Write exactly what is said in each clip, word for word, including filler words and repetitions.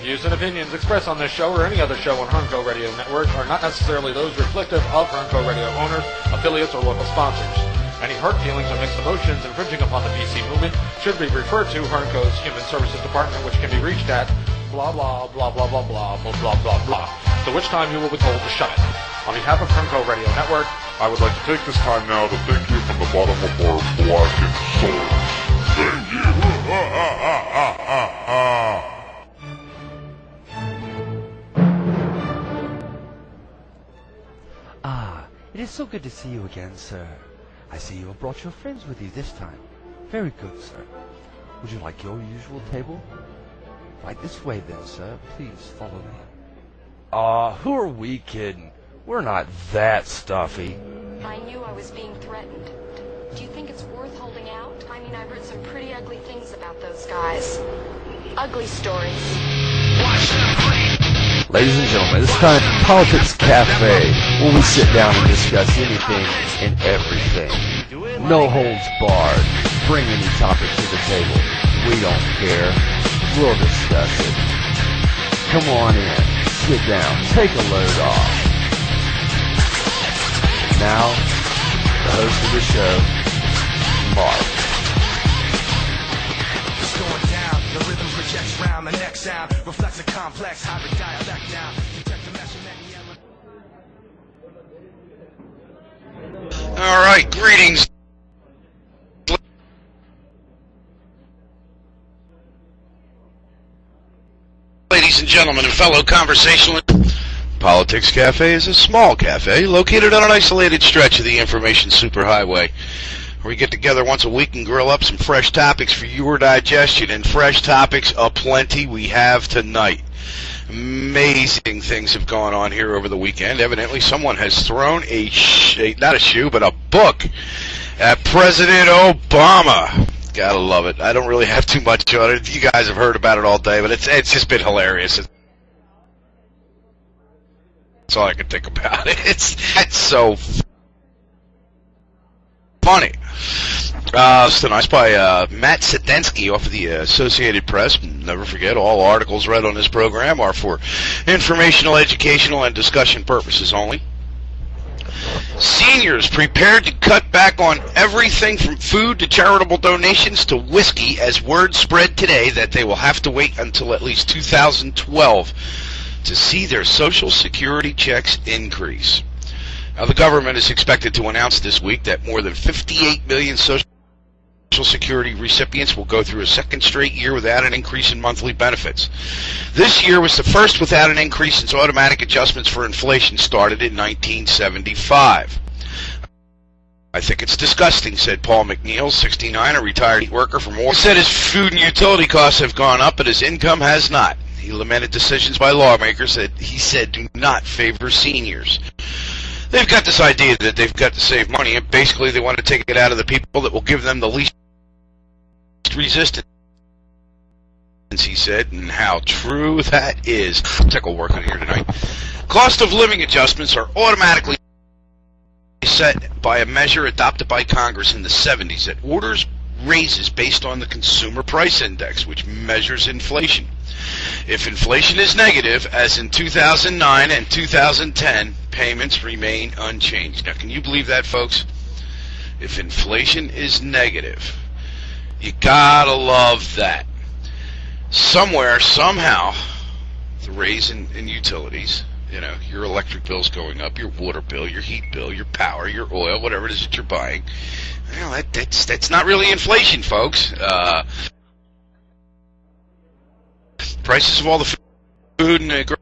views and opinions expressed on this show or any other show on Hernco Radio Network are not necessarily those reflective of Hernco Radio owners, affiliates, or local sponsors. Any hurt feelings or mixed emotions infringing upon the B C movement should be referred to Hernco's Human Services Department, which can be reached at blah blah blah blah blah blah blah blah blah blah, to which time you will be told to shut it. On behalf of Hernco Radio Network, I would like to take this time now to thank you from the bottom of our blackened souls. Thank you. Ah, it is so good to see you again, sir. I see you have brought your friends with you this time. Very good, sir. Would you like your usual table? Right this way, then, sir. Please follow me. Aw, uh, who are we kidding? We're not that stuffy. I knew I was being threatened. Do you think it's worth holding out? I mean, I've heard some pretty ugly things about those guys. Ugly stories. Ladies and gentlemen, it's time for Politics Cafe, where we sit down and discuss anything and everything. No holds barred. Bring any topic to the table. We don't care. We'll discuss it. Come on in. Sit down. Take a load off. Now, the host of the show, Mark. It's going down. The rhythm projects round. The next sound reflects a complex hybrid dialect now. Detect the measurement All right, greetings. Ladies and gentlemen and fellow conversationalists. Politics Cafe is a small cafe located on an isolated stretch of the information superhighway, where we get together once a week and grill up some fresh topics for your digestion, and fresh topics aplenty we have tonight. Amazing things have gone on here over the weekend. Evidently someone has thrown a, sh- a not a shoe, but a book at President Obama. Gotta love it. I don't really have too much on it. You guys have heard about it all day, but it's it's just been hilarious. That's all I can think about. It's it's so funny. Uh, it's nice by uh, Matt Sedensky off of the Associated Press. Never forget, all articles read on this program are for informational, educational, and discussion purposes only. Seniors prepared to cut back on everything from food to charitable donations to whiskey as word spread today that they will have to wait until at least two thousand twelve to see their Social Security checks increase. Now, the government is expected to announce this week that more than fifty-eight million Social Security recipients will go through a second straight year without an increase in monthly benefits. This year was the first without an increase since automatic adjustments for inflation started in nineteen seventy-five. I think it's disgusting, said Paul McNeil, sixty-nine, a retired worker from Oregon. He said his food and utility costs have gone up, but his income has not. He lamented decisions by lawmakers that he said do not favor seniors. They've got this idea that they've got to save money, and basically they want to take it out of the people that will give them the least resistance, he said, and how true that is. Tickle working here tonight. Cost of living adjustments are automatically set by a measure adopted by Congress in the seventies that orders raises based on the Consumer Price Index, which measures inflation. If inflation is negative, as in two thousand nine and two thousand ten, payments remain unchanged. Now, can you believe that, folks? If inflation is negative, you gotta love that. Somewhere, somehow, the raise in, in utilities, you know, your electric bill's going up, your water bill, your heat bill, your power, your oil, whatever it is that you're buying. Well, that, that's that's not really inflation, folks. Uh, prices of all the food and the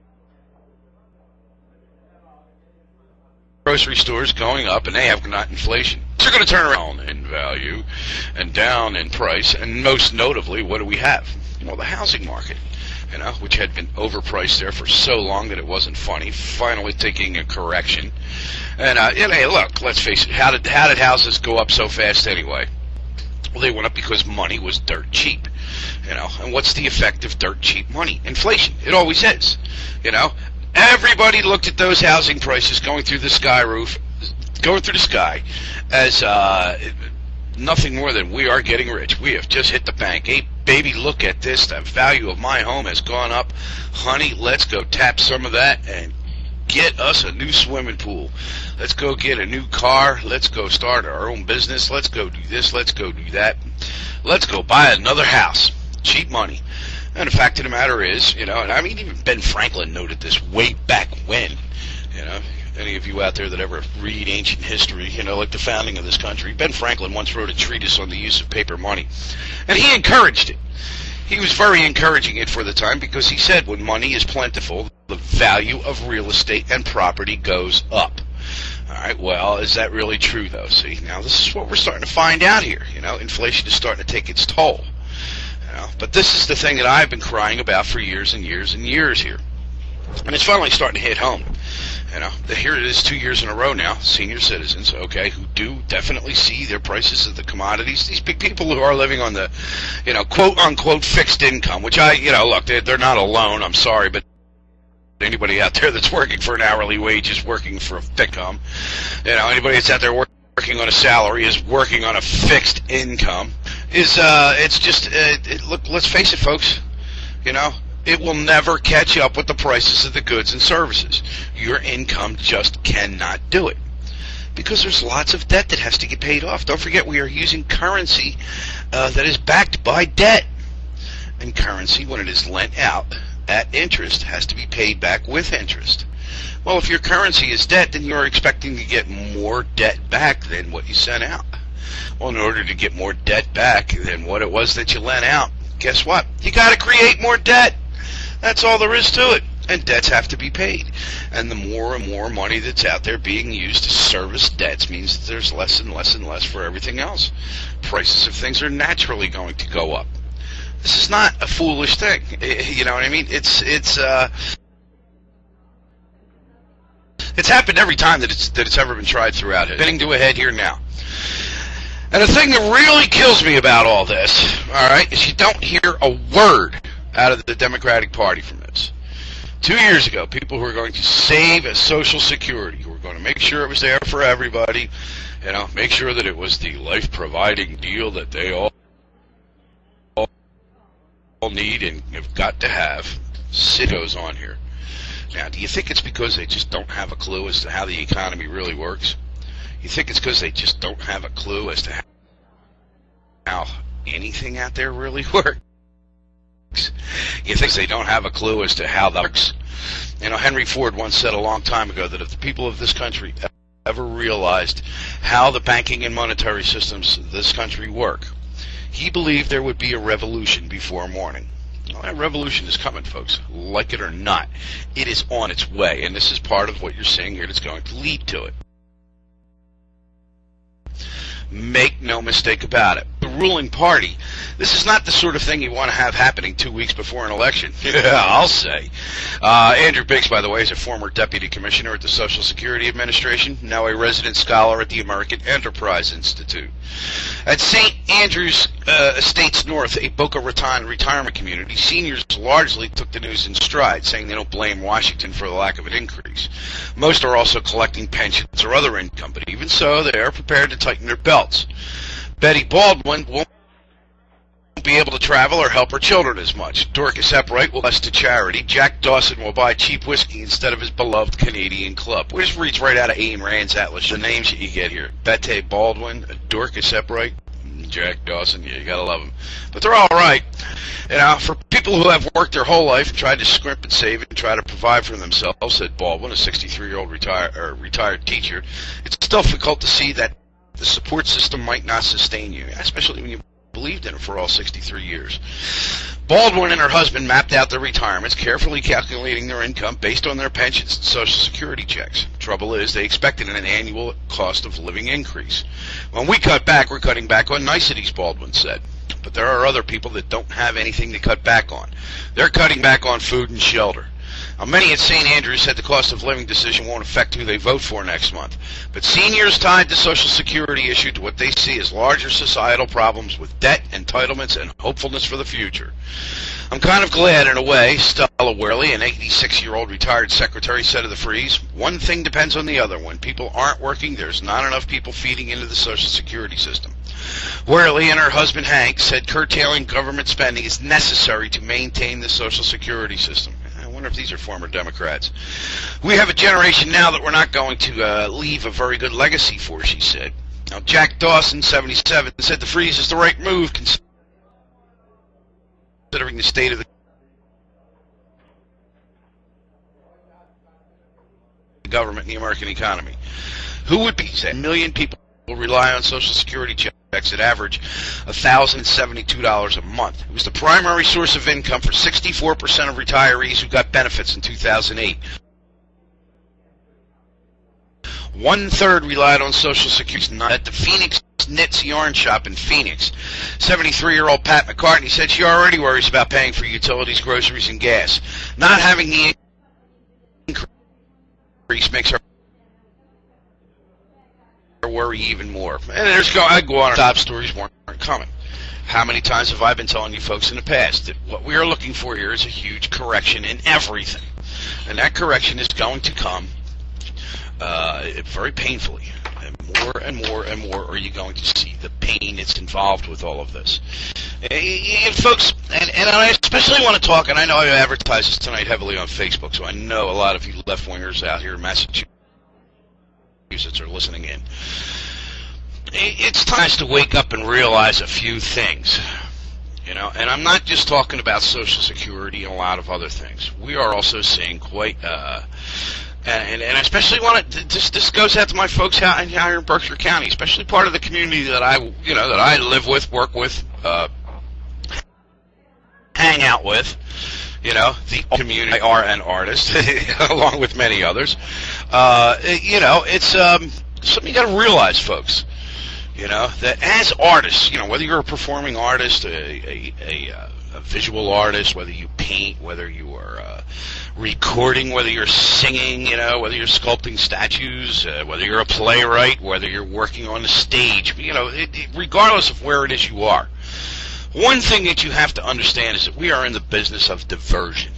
grocery stores going up, and they have not inflation. They're going to turn around in value and down in price, and most notably, what do we have? Well, the housing market, you know, which had been overpriced there for so long that it wasn't funny, finally taking a correction. And, uh, and hey, look, let's face it, how did how did houses go up so fast anyway? Well, they went up because money was dirt cheap, you know. And what's the effect of dirt cheap money? Inflation. It always is, you know. Everybody looked at those housing prices going through the sky roof, going through the sky, as uh, nothing more than we are getting rich. We have just hit the bank. Hey, baby, look at this. The value of my home has gone up. Honey, let's go tap some of that and get us a new swimming pool. Let's go get a new car. Let's go start our own business. Let's go do this. Let's go do that. Let's go buy another house. Cheap money. And the fact of the matter is, you know, and I mean, even Ben Franklin noted this way back when, you know, any of you out there that ever read ancient history, you know, like the founding of this country, Ben Franklin once wrote a treatise on the use of paper money, and he encouraged it. He was very encouraging it for the time because he said when money is plentiful, the value of real estate and property goes up. All right, well, is that really true, though? See, now this is what we're starting to find out here. You know, inflation is starting to take its toll. You know, but this is the thing that I've been crying about for years and years and years here. And it's finally starting to hit home. You know, here it is two years in a row now, senior citizens, okay, who do definitely see their prices of the commodities. These big people who are living on the, you know, quote-unquote fixed income, which I, you know, look, they're, they're not alone, I'm sorry, but anybody out there that's working for an hourly wage is working for a fixed income. You know, anybody that's out there working on a salary is working on a fixed income. Is, uh, it's just, uh, it, look, let's face it, folks, you know, it will never catch up with the prices of the goods and services. Your income just cannot do it because there's lots of debt that has to get paid off. Don't forget, we are using currency uh, that is backed by debt. And currency, when it is lent out at interest, has to be paid back with interest. Well, if your currency is debt, then you're expecting to get more debt back than what you sent out. Well, in order to get more debt back than what it was that you lent out, guess what? You got to create more debt. That's all there is to it. And debts have to be paid. And the more and more money that's out there being used to service debts means that there's less and less and less for everything else. Prices of things are naturally going to go up. This is not a foolish thing. You know what I mean? It's it's uh, it's happened every time that it's that it's ever been tried throughout it. Spinning to a head here now. And the thing that really kills me about all this, all right, is you don't hear a word out of the Democratic Party from this. Two years ago, people who were going to save a Social Security, who were going to make sure it was there for everybody, you know, make sure that it was the life-providing deal that they all, all need and have got to have. It goes on here. Now, do you think it's because they just don't have a clue as to how the economy really works? You think it's because they just don't have a clue as to how anything out there really works? You think they don't have a clue as to how that works? You know, Henry Ford once said a long time ago that if the people of this country ever realized how the banking and monetary systems of this country work, he believed there would be a revolution before morning. Well, that revolution is coming, folks. Like it or not, it is on its way, and this is part of what you're seeing here that's going to lead to it. Make no mistake about it. The ruling party, this is not the sort of thing you want to have happening two weeks before an election. Yeah, I'll say. Uh, Andrew Biggs, by the way, is a former deputy commissioner at the Social Security Administration, now a resident scholar at the American Enterprise Institute. At Saint Andrews uh, Estates North, a Boca Raton retirement community, seniors largely took the news in stride, saying they don't blame Washington for the lack of an increase. Most are also collecting pensions or other income, but even so, they are prepared to tighten their belts. Betty Baldwin won't be able to travel or help her children as much. Dorcas Epwright will less to charity. Jack Dawson will buy cheap whiskey instead of his beloved Canadian club. Which reads right out of Ayn Rand's Atlas. The names that you get here: Betty Baldwin, Dorcas Epwright, Jack Dawson. Yeah, you gotta love them. But they're all right. You know, for people who have worked their whole life and tried to scrimp and save and try to provide for themselves, said Baldwin, a sixty-three-year-old retired or retired teacher, it's difficult to see that the support system might not sustain you, especially when you believed in it for all sixty-three years. Baldwin and her husband mapped out their retirements, carefully calculating their income based on their pensions and Social Security checks. Trouble is, they expected an annual cost of living increase. When we cut back, we're cutting back on niceties, Baldwin said. But there are other people that don't have anything to cut back on. They're cutting back on food and shelter. Now, many at Saint Andrews said the cost of living decision won't affect who they vote for next month. But seniors tied the Social Security issue to what they see as larger societal problems with debt, entitlements, and hopefulness for the future. I'm kind of glad, in a way, Stella Worley, an eighty-six-year-old retired secretary, said of the freeze, one thing depends on the other. When people aren't working, there's not enough people feeding into the Social Security system. Worley and her husband Hank said curtailing government spending is necessary to maintain the Social Security system. I wonder if these are former Democrats. We have a generation now that we're not going to uh, leave a very good legacy for, she said. Now, Jack Dawson, seventy-seven, said the freeze is the right move considering the state of the government and the American economy. Who would be said? A million people will rely on Social Security checks that average one thousand seventy-two dollars a month. It was the primary source of income for sixty-four percent of retirees who got benefits in two thousand eight. One-third relied on Social Security. At the Phoenix Knits Yarn Shop in Phoenix, seventy-three-year-old Pat McCartney said she already worries about paying for utilities, groceries, and gas. Not having the increase makes her worry even more. And there's go I go on. Top stories weren't coming. How many times have I been telling you folks in the past that what we are looking for here is a huge correction in everything, and that correction is going to come uh, very painfully, and more and more and more are you going to see the pain that's involved with all of this. And, and folks, and, and I especially want to talk, and I know I advertise this tonight heavily on Facebook, so I know a lot of you left-wingers out here in Massachusetts are listening in. It's time to wake up and realize a few things, you know, and I'm not just talking about Social Security and a lot of other things. We are also seeing quite, uh, and, and I especially want to, this, this goes out to my folks out here in Berkshire County, especially part of the community that I, you know, that I live with, work with, uh, hang out with. You know, the community are an artist, along with many others. Uh, you know, it's um, something you got to realize, folks. You know, that as artists, you know, whether you're a performing artist, a, a, a, a visual artist, whether you paint, whether you are uh, recording, whether you're singing, you know, whether you're sculpting statues, uh, whether you're a playwright, whether you're working on the stage, you know, it, it, regardless of where it is you are. One thing that you have to understand is that we are in the business of diversion.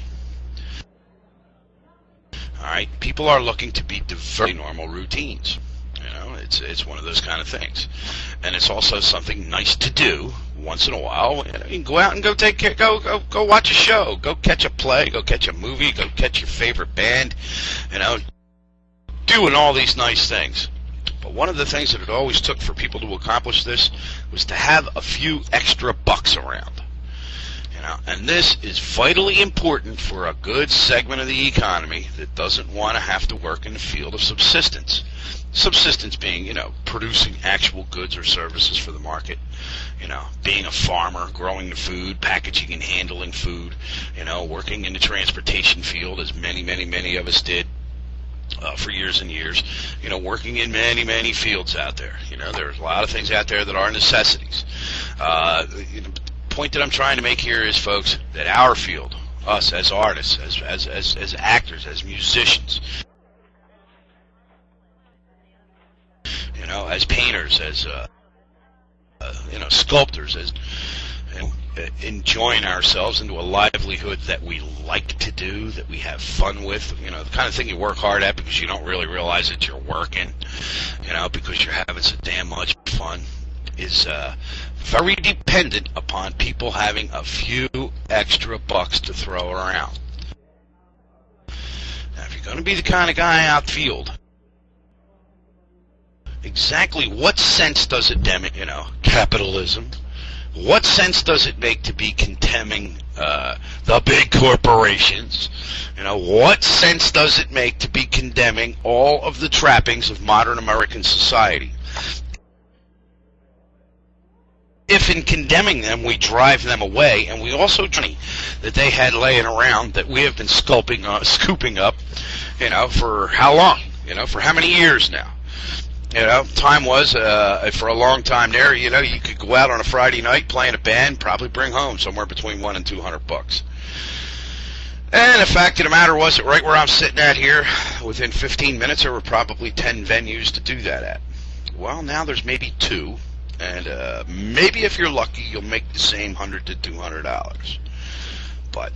All right, people are looking to be diverted from normal routines. You know, it's it's one of those kind of things, and it's also something nice to do once in a while. You know, you can go out and go take care, go go go watch a show, go catch a play, go catch a movie, go catch your favorite band. You know, doing all these nice things. But one of the things that it always took for people to accomplish this was to have a few extra bucks around. You know, and this is vitally important for a good segment of the economy that doesn't want to have to work in the field of subsistence. Subsistence being, you know, producing actual goods or services for the market. You know, being a farmer, growing the food, packaging and handling food. You know, working in the transportation field, as many, many, many of us did. Uh, for years and years, you know, working in many, many fields out there. You know, there's a lot of things out there that are necessities. Uh, you know, the point that I'm trying to make here is, folks, that our field, us as artists, as as as, as actors, as musicians, you know, as painters, as uh, uh, you know, sculptors, as you know, enjoying ourselves into a livelihood that we like to do, that we have fun with, you know, the kind of thing you work hard at because you don't really realize that you're working, you know, because you're having so damn much fun, is uh, very dependent upon people having a few extra bucks to throw around. Now, if you're going to be the kind of guy outfield, exactly what sense does it damage, you know, capitalism? What sense does it make to be condemning uh, the big corporations? You know, what sense does it make to be condemning all of the trappings of modern American society? If in condemning them we drive them away, and we also money that they had laying around that we have been sculping, uh, scooping up, you know, for how long? You know, for how many years now? You know, time was, uh, for a long time there, you know, you could go out on a Friday night, play in a band, probably bring home somewhere between one and two hundred bucks. And the fact of the matter was that right where I'm sitting at here, within fifteen minutes, there were probably ten venues to do that at. Well, now there's maybe two, and uh, maybe if you're lucky, you'll make the same one hundred to two hundred dollars. But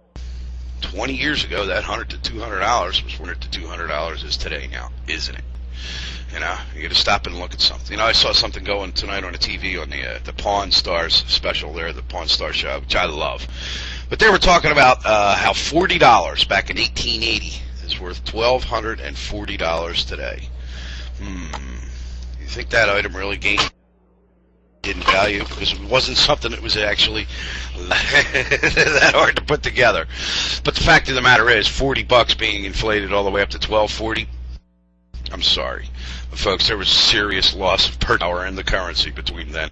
twenty years ago, that one hundred to two hundred dollars was one hundred to two hundred dollars is today now, isn't it? You know, you got to stop and look at something. You know, I saw something going tonight on the T V on the uh, the Pawn Stars special there, the Pawn Star show, which I love. But they were talking about uh, how forty dollars back in eighteen eighty is worth twelve hundred forty dollars today. Hmm. You think that item really gained in value? Because it wasn't something that was actually that hard to put together. But the fact of the matter is, forty bucks being inflated all the way up to twelve forty. I'm sorry, but folks, there was serious loss of per hour in the currency between then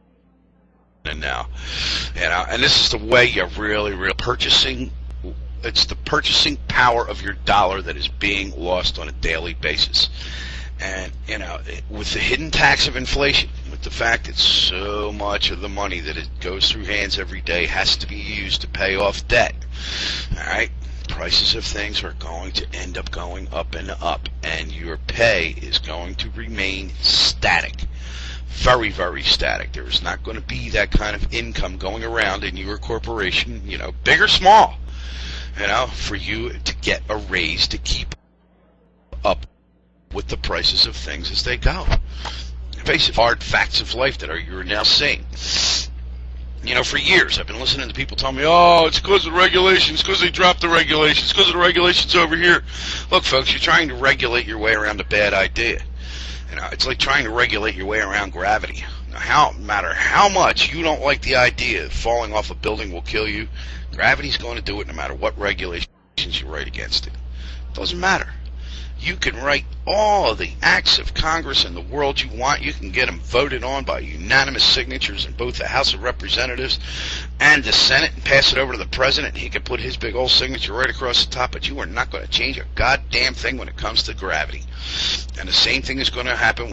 and now. You know, and this is the way you really, really purchasing. It's the purchasing power of your dollar that is being lost on a daily basis. And, you know, with the hidden tax of inflation, with the fact that so much of the money that it goes through hands every day has to be used to pay off debt, all right, prices of things are going to end up going up and up, and your pay is going to remain static. Very, very static. There is not going to be that kind of income going around in your corporation, you know, big or small, you know, for you to get a raise to keep up with the prices of things as they go. Face it, hard facts of life that are you're now seeing. You know, for years I've been listening to people tell me, oh, it's because of the regulations, it's because they dropped the regulations, it's because of the regulations over here. Look, folks, you're trying to regulate your way around a bad idea. You know, it's like trying to regulate your way around gravity. Now, how, no matter how much you don't like the idea of falling off a building will kill you, gravity's going to do it no matter what regulations you write against it. It doesn't matter. You can write all the acts of Congress in the world you want. You can get them voted on by unanimous signatures in both the House of Representatives and the Senate and pass it over to the President, and he can put his big old signature right across the top, but you are not going to change a goddamn thing when it comes to gravity. And the same thing is going to happen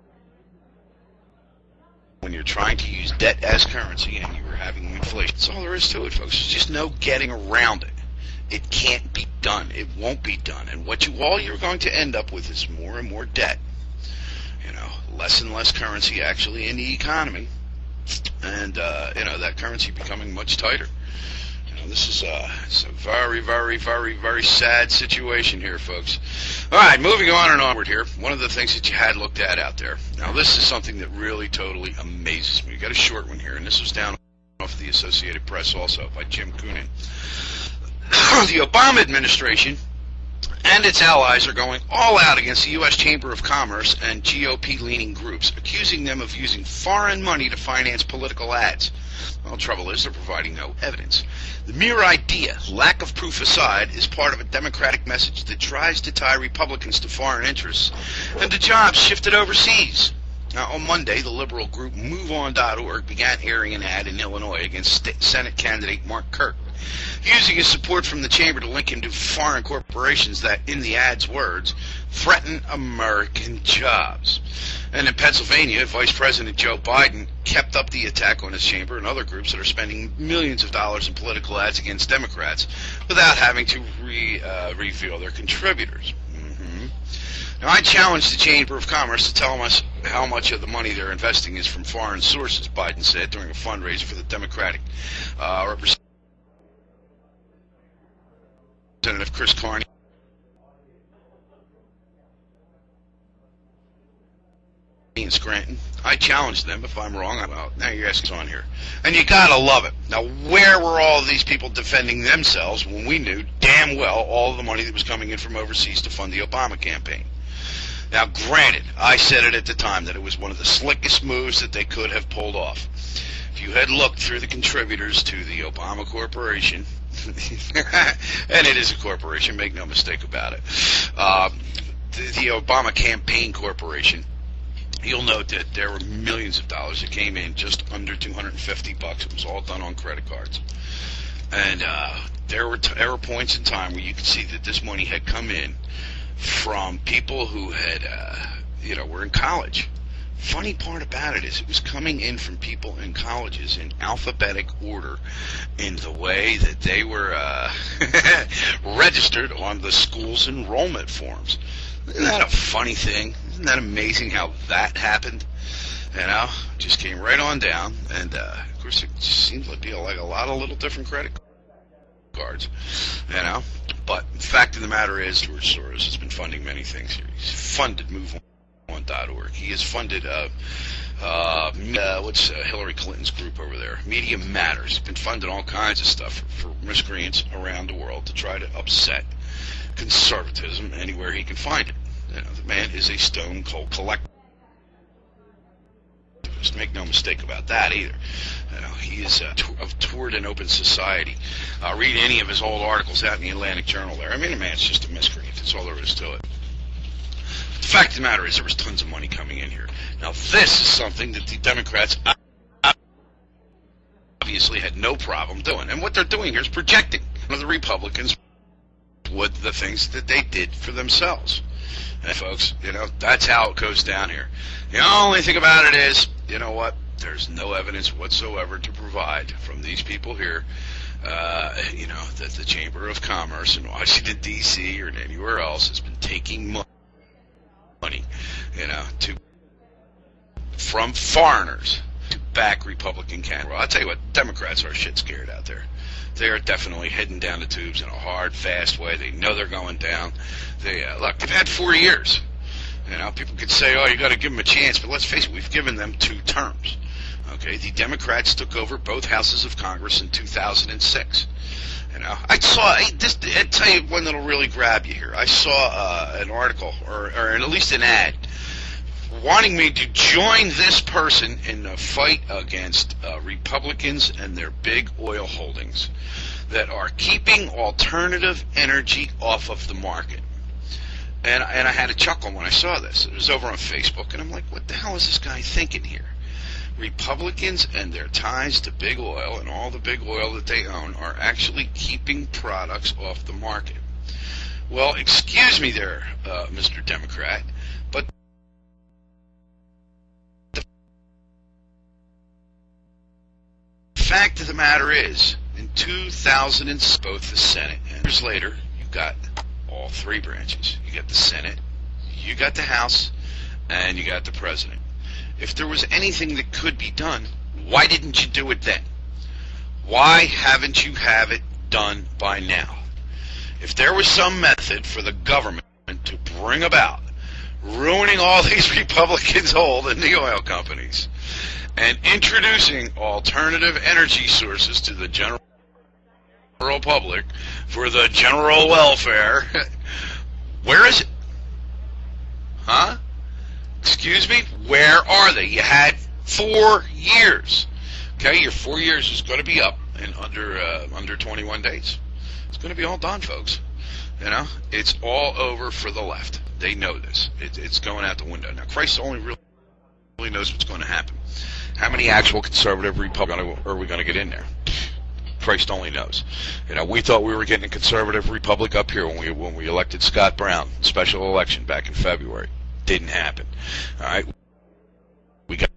when you're trying to use debt as currency and you're having inflation. That's all there is to it, folks. There's just no getting around it. It can't be done. It won't be done. And what you all you're going to end up with is more and more debt. You know, less and less currency actually in the economy, and uh, you know that currency becoming much tighter. You know, this is a, it's a very, very, very, very sad situation here, folks. All right, moving on and onward here. One of the things that you had looked at out there. Now, this is something that really totally amazes me. We got a short one here, and this was down off the Associated Press also by Jim Coonan. The Obama administration and its allies are going all out against the U S Chamber of Commerce and G O P-leaning groups, accusing them of using foreign money to finance political ads. Well, the trouble is they're providing no evidence. The mere idea, lack of proof aside, is part of a Democratic message that tries to tie Republicans to foreign interests and to jobs shifted overseas. Now, on Monday, the liberal group move on dot org began airing an ad in Illinois against State Senate candidate Mark Kirk, using his support from the chamber to link him to foreign corporations that, in the ad's words, threaten American jobs. And in Pennsylvania, Vice President Joe Biden kept up the attack on his chamber and other groups that are spending millions of dollars in political ads against Democrats without having to re, uh, reveal their contributors. Mm-hmm. Now, I challenge the Chamber of Commerce to tell us how much of the money they're investing is from foreign sources, Biden said during a fundraiser for the Democratic uh, Representative Chris Carney. In Scranton. I challenge them. If I'm wrong, I'm out. Now you're asking on here. And you gotta love it. Now, where were all of these people defending themselves when we knew damn well all of the money that was coming in from overseas to fund the Obama campaign? Now, granted, I said it at the time that it was one of the slickest moves that they could have pulled off. If you had looked through the contributors to the Obama Corporation, and it is a corporation, make no mistake about it, uh, the, the Obama Campaign Corporation, you'll note that there were millions of dollars that came in just under two hundred fifty bucks. It was all done on credit cards. And uh, there were t- there were points in time where you could see that this money had come in from people who had, uh, you know, were in college. Funny part about it is it was coming in from people in colleges in alphabetic order in the way that they were uh, registered on the school's enrollment forms. Isn't that a funny thing? Isn't that amazing how that happened? You know, just came right on down, and uh, of course it just seems to be like a lot of little different credit cards, you know. but the fact of the matter is, George Soros has been funding many things here. He's funded move on dot org. He has funded, uh, uh, uh, what's uh, Hillary Clinton's group over there? Media Matters. He's been funding all kinds of stuff for, for miscreants around the world to try to upset conservatism anywhere he can find it. You know, the man is a stone cold collectivist. Make no mistake about that either. You know, he is uh, t- of toward an open society. Uh, read any of his old articles out in the Atlantic Journal there. I mean, the man's just a miscreant. That's all there is to it. The fact of the matter is there was tons of money coming in here. Now, this is something that the Democrats obviously had no problem doing. And what they're doing here is projecting the Republicans with the things that they did for themselves. And folks, you know, that's how it goes down here. The only thing about it is, you know what, there's no evidence whatsoever to provide from these people here, uh, you know, that the Chamber of Commerce in Washington, D C or anywhere else has been taking money, you know, to from foreigners to back Republican candidates. Well, I'll tell you what, Democrats are shit scared out there. They are definitely heading down the tubes in a hard, fast way. They know they're going down. They uh, look, they've had four years. You know, people could say, "Oh, you got to give them a chance," but let's face it, we've given them two terms. Okay, the Democrats took over both houses of Congress in two thousand six. You know, I saw I, this. I'll tell you one that'll really grab you here. I saw uh, an article, or, or at least an ad, wanting me to join this person in the fight against uh, Republicans and their big oil holdings that are keeping alternative energy off of the market. And, and I had a chuckle when I saw this. It was over on Facebook, and I'm like, what the hell is this guy thinking here? Republicans and their ties to big oil and all the big oil that they own are actually keeping products off the market. Well, excuse me there, uh, Mister Democrat, but the fact of the matter is, in two thousand, both the Senate and years later, you got all three branches. You got the Senate, you got the House, and you got the President. If there was anything that could be done, why didn't you do it then? Why haven't you have it done by now? If there was some method for the government to bring about ruining all these Republicans' hold in the oil companies and introducing alternative energy sources to the general public for the general welfare, where is it? Huh? Excuse me? Where are they? You had four years. Okay, your four years is going to be up in under uh, under twenty-one days. It's going to be all done, folks. You know, it's all over for the left. They know this. It, it's going out the window. Now, Christ only really, really knows what's going to happen. How many actual conservative Republicans are we going to get in there? Christ only knows. You know, we thought we were getting a conservative republic up here when we when we elected Scott Brown, special election back in February. Didn't happen. All right, we got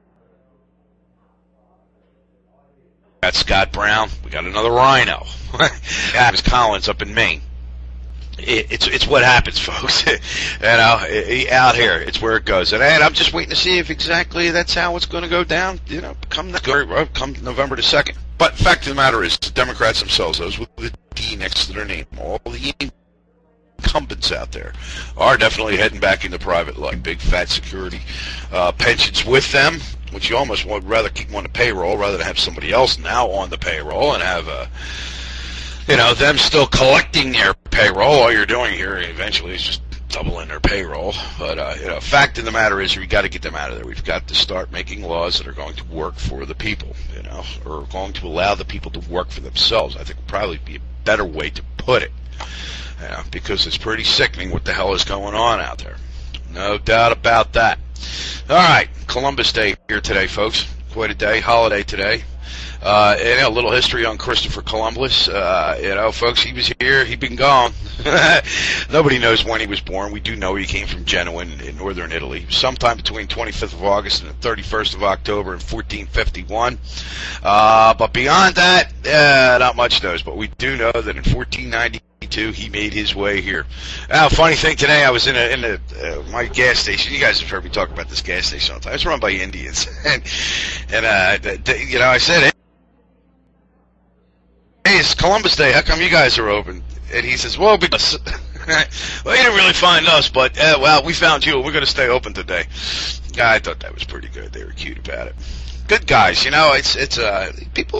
got Scott Brown. We got another rhino. Adams Collins up in Maine. It, it's it's what happens, folks. You know, it, out here, it's where it goes. And, and I'm just waiting to see if exactly that's how it's going to go down. You know, come come November the second. But the fact of the matter is, the Democrats themselves, those with the D next to their name, all the incumbents out there, are definitely heading back into private life. Big fat security uh, pensions with them, which you almost would rather keep them on the payroll rather than have somebody else now on the payroll and have a. You know, them still collecting their payroll. All you're doing here eventually is just doubling their payroll. But, uh, you know, fact of the matter is we've got to get them out of there. We've got to start making laws that are going to work for the people, you know, or going to allow the people to work for themselves. I think would probably be a better way to put it, you know, because it's pretty sickening what the hell is going on out there. No doubt about that. All right, Columbus Day here today, folks. Quite a day, holiday today. Uh, and a little history on Christopher Columbus. Uh, you know, folks, he was here. He'd been gone. Nobody knows when he was born. We do know he came from Genoa in, in northern Italy. Sometime between twenty-fifth of August and the thirty-first of October in fourteen fifty-one. Uh, but beyond that, uh, not much knows. But we do know that in fourteen ninety-two, he made his way here. Now, funny thing today, I was in a, in a, uh, my gas station. You guys have heard me talk about this gas station all the time. It's run by Indians. and, and uh, th- th- you know, I said, hey, it's Columbus Day. How come you guys are open? And he says, well, because, well, you didn't really find us, but, uh, well, we found you, and we're going to stay open today. I thought that was pretty good. They were cute about it. Good guys, you know, it's, it's, uh, people,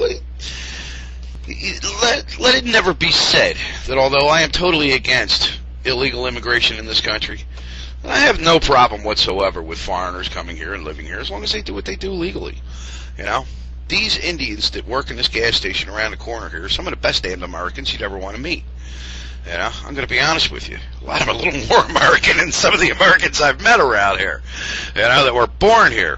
let, let it never be said that although I am totally against illegal immigration in this country, I have no problem whatsoever with foreigners coming here and living here as long as they do what they do legally, you know. These Indians that work in this gas station around the corner here are some of the best damned Americans you'd ever want to meet. You know, I'm going to be honest with you. A lot of them are a little more American than some of the Americans I've met around here, you know, that were born here.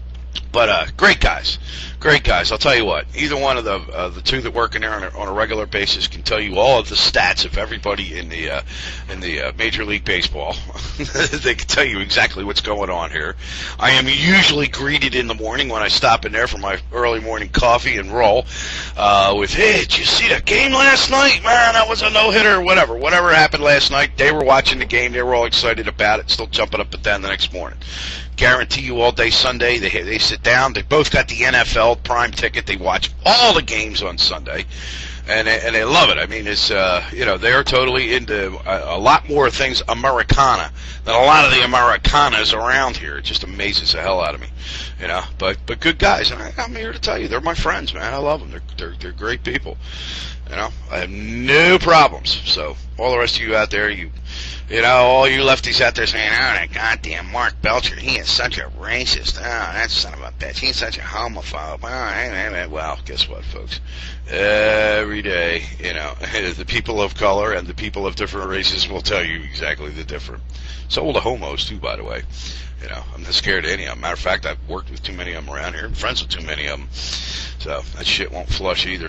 But uh, great guys, great guys. I'll tell you what. Either one of the uh, the two that work in there on a, on a regular basis can tell you all of the stats of everybody in the uh, in the uh, Major League Baseball. They can tell you exactly what's going on here. I am usually greeted in the morning when I stop in there for my early morning coffee and roll uh, with, "Hey, did you see the game last night? Man, that was a no hitter." Whatever, whatever happened last night, they were watching the game. They were all excited about it, still jumping up and down the next morning. Guarantee you all day Sunday, they they sit down. They both got the N F L Prime ticket. They watch all the games on Sunday, and they, and they love it. I mean, it's uh, you know, they are totally into a, a lot more things Americana than a lot of the Americanas around here. It just amazes the hell out of me, you know. But but good guys, and I, I'm here to tell you, they're my friends, man. I love them. They're they're they're great people, you know. I have no problems. So all the rest of you out there, you. You know, all you lefties out there saying, "Oh, that goddamn Mark Belcher, he is such a racist. Oh, that son of a bitch, he's such a homophobe." Oh, well, guess what, folks? Every day, you know, the people of color and the people of different races will tell you exactly the different. So will the homos, too, by the way. You know, I'm not scared of any of them. Matter of fact, I've worked with too many of them around here. I'm friends with too many of them. So that shit won't flush either.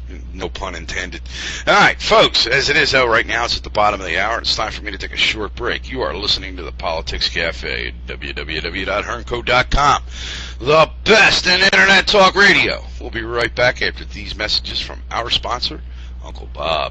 No pun intended. All right, folks, as it is, though, right now, it's at the bottom of the hour. It's time for me to take a short break. You are listening to the Politics Cafe at w w w dot hernco dot com, the best in Internet Talk Radio. We'll be right back after these messages from our sponsor, Uncle Bob.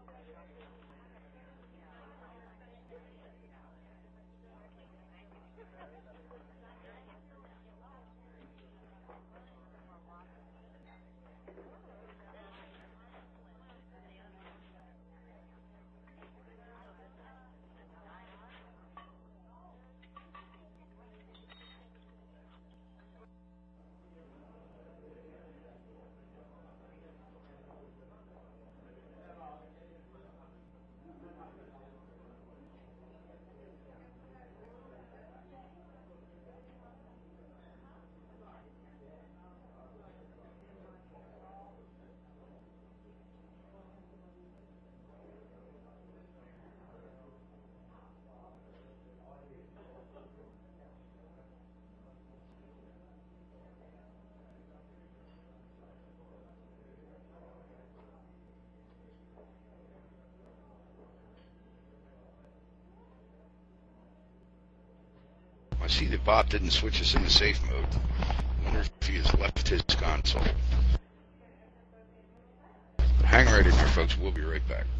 I see that Bob didn't switch us into safe mode. I wonder if he has left his console. Hang right in there, folks. We'll be right back.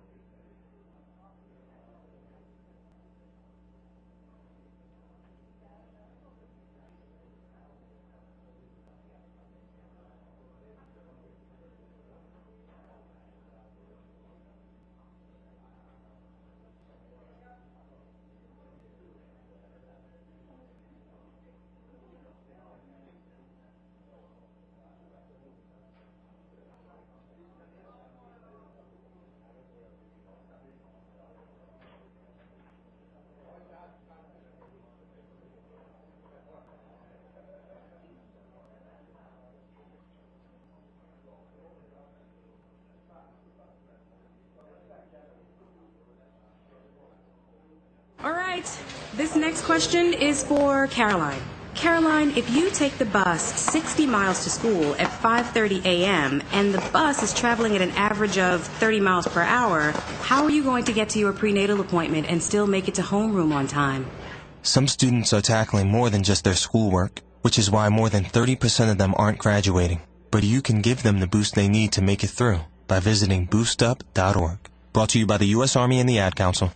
All right, this next question is for Caroline. Caroline, if you take the bus sixty miles to school at five thirty a.m. and the bus is traveling at an average of thirty miles per hour, how are you going to get to your prenatal appointment and still make it to homeroom on time? Some students are tackling more than just their schoolwork, which is why more than thirty percent of them aren't graduating. But you can give them the boost they need to make it through by visiting boost up dot org. Brought to you by the U S Army and the Ad Council.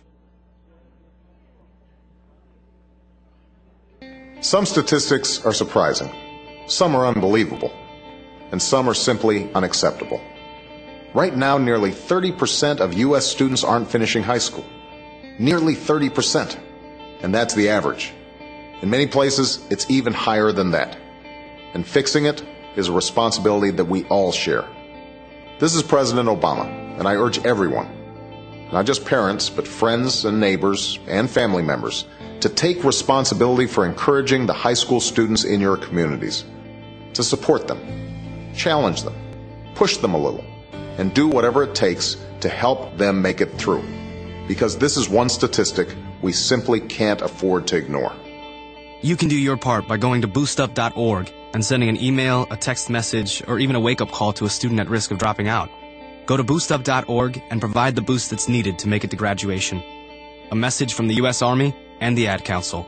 Some statistics are surprising, some are unbelievable, and some are simply unacceptable. Right now, nearly thirty percent of U S students aren't finishing high school. Nearly thirty percent. And that's the average. In many places, it's even higher than that. And fixing it is a responsibility that we all share. This is President Obama, and I urge everyone, not just parents, but friends and neighbors and family members, to take responsibility for encouraging the high school students in your communities, to support them, challenge them, push them a little, and do whatever it takes to help them make it through. Because this is one statistic we simply can't afford to ignore. You can do your part by going to boost up dot org and sending an email, a text message, or even a wake-up call to a student at risk of dropping out. Go to boost up dot org and provide the boost that's needed to make it to graduation. A message from the U S Army and the Ad Council.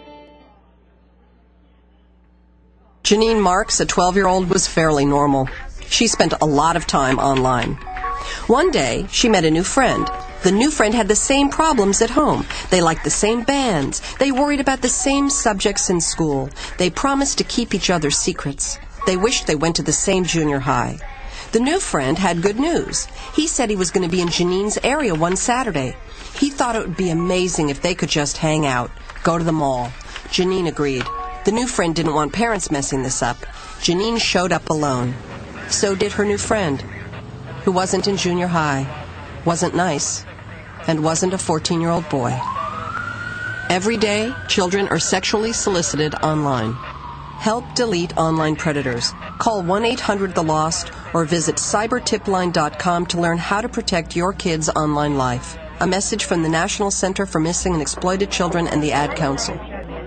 Janine Marks, a twelve-year-old, was fairly normal. She spent a lot of time online. One day, she met a new friend. The new friend had the same problems at home. They liked the same bands. They worried about the same subjects in school. They promised to keep each other's secrets. They wished they went to the same junior high. The new friend had good news. He said he was going to be in Janine's area one Saturday. He thought it would be amazing if they could just hang out, go to the mall. Janine agreed. The new friend didn't want parents messing this up. Janine showed up alone. So did her new friend, who wasn't in junior high, wasn't nice, and wasn't a fourteen-year-old boy. Every day, children are sexually solicited online. Help delete online predators. Call one eight hundred the lost or visit cyber tip line dot com to learn how to protect your kids' online life. A message from the National Center for Missing and Exploited Children and the Ad Council.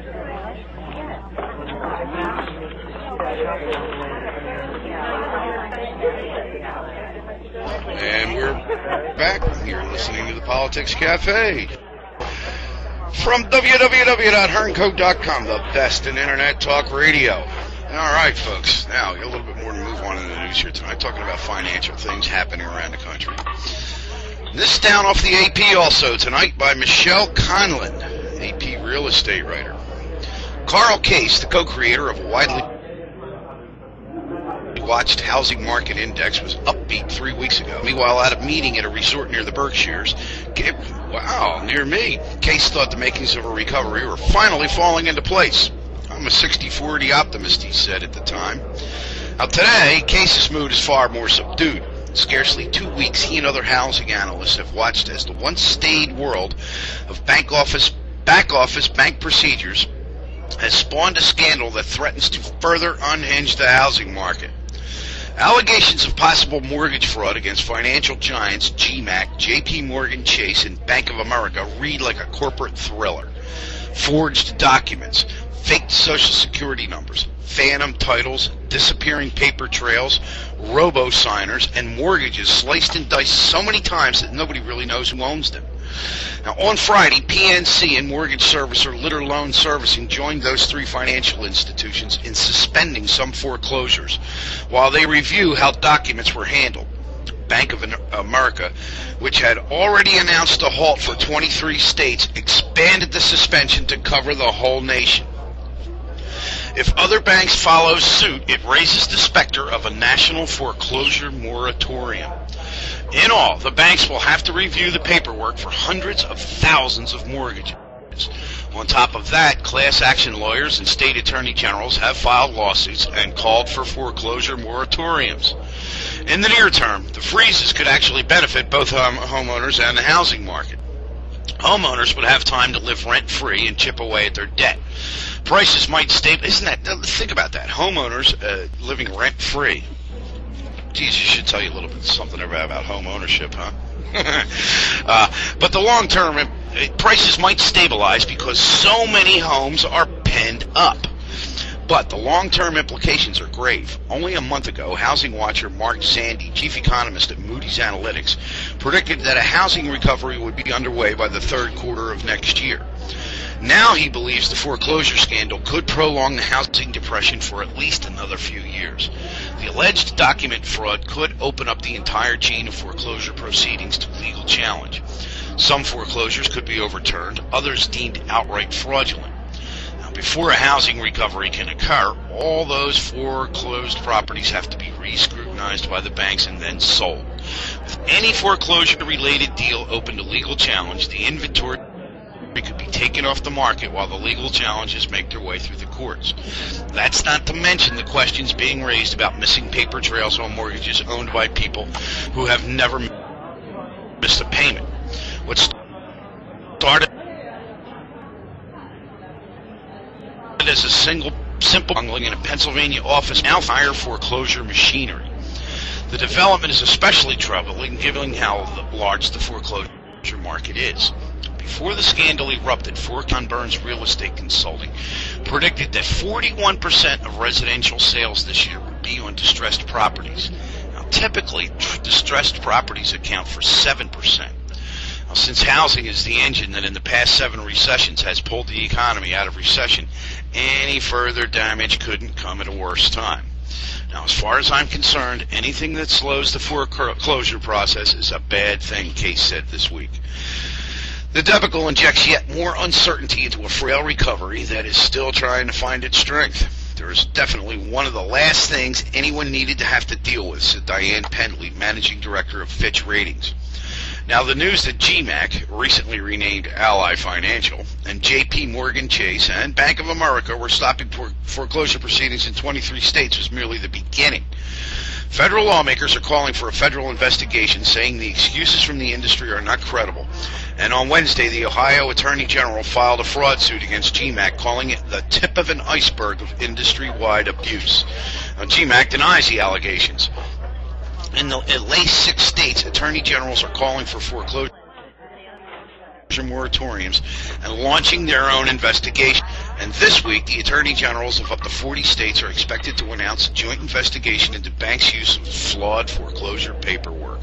And we're back. You're listening to the Politics Cafe from w w w dot hernco dot com, the best in internet talk radio. All right, folks. Now, a little bit more to move on in the news here tonight, talking about financial things happening around the country. This is down off the A P also tonight by Michelle Conlon, A P real estate writer. Carl Case, the co-creator of a widely watched housing market index, was upbeat three weeks ago. Meanwhile, at a meeting at a resort near the Berkshires, wow, near me, Case thought the makings of a recovery were finally falling into place. I'm a sixty forty optimist, he said at the time. Now today, Case's mood is far more subdued. Scarcely two weeks, he and other housing analysts have watched as the once staid world of bank office, back office bank procedures has spawned a scandal that threatens to further unhinge the housing market. Allegations of possible mortgage fraud against financial giants G MAC, J P Morgan Chase, and Bank of America read like a corporate thriller. Forged documents, faked social security numbers, phantom titles, disappearing paper trails, robo-signers, and mortgages sliced and diced so many times that nobody really knows who owns them. Now, on Friday, P N C and mortgage servicer Litter Loan Servicing joined those three financial institutions in suspending some foreclosures while they review how documents were handled. Bank of America, which had already announced a halt for twenty-three states, expanded the suspension to cover the whole nation. If other banks follow suit, it raises the specter of a national foreclosure moratorium. In all, the banks will have to review the paperwork for hundreds of thousands of mortgages. On top of that, class action lawyers and state attorney generals have filed lawsuits and called for foreclosure moratoriums. In the near term, the freezes could actually benefit both home- homeowners and the housing market. Homeowners would have time to live rent-free and chip away at their debt. Prices might stay. Isn't that? Think about that. Homeowners uh, living rent-free. Geez, you should tell you a little bit something about, about home ownership, huh? uh, but the long-term uh, prices might stabilize because so many homes are penned up. But the long-term implications are grave. Only a month ago, housing watcher Mark Zandi, chief economist at Moody's Analytics, predicted that a housing recovery would be underway by the third quarter of next year. Now he believes the foreclosure scandal could prolong the housing depression for at least another few years. The alleged document fraud could open up the entire chain of foreclosure proceedings to legal challenge. Some foreclosures could be overturned, others deemed outright fraudulent. Now, before a housing recovery can occur, all those foreclosed properties have to be re-scrutinized by the banks and then sold. With any foreclosure-related deal open to legal challenge, the inventory could be taken off the market while the legal challenges make their way through the courts. That's not to mention the questions being raised about missing paper trails on mortgages owned by people who have never missed a payment. What started as a single simple bungling in a Pennsylvania office now fire foreclosure machinery. The development is especially troubling given how large the foreclosure market is. Before the scandal erupted, Forcon Burns Real Estate Consulting predicted that forty-one percent of residential sales this year would be on distressed properties. Now, typically, tr- distressed properties account for seven percent. Now, since housing is the engine that in the past seven recessions has pulled the economy out of recession, any further damage couldn't come at a worse time. Now, as far as I'm concerned, anything that slows the foreclosure process is a bad thing, Case said this week. The debacle injects yet more uncertainty into a frail recovery that is still trying to find its strength. There is definitely one of the last things anyone needed to have to deal with, said Diane Pendley, managing director of Fitch Ratings. Now, the news that G MAC, recently renamed Ally Financial, and J P Morgan Chase and Bank of America were stopping foreclosure proceedings in twenty-three states was merely the beginning. Federal lawmakers are calling for a federal investigation, saying the excuses from the industry are not credible. And on Wednesday, the Ohio Attorney General filed a fraud suit against G MAC, calling it the tip of an iceberg of industry-wide abuse. Now, G MAC denies the allegations. In the at least six states, attorney generals are calling for foreclosure moratoriums and launching their own investigation. And this week, the attorney generals of up to forty states are expected to announce a joint investigation into banks' use of flawed foreclosure paperwork.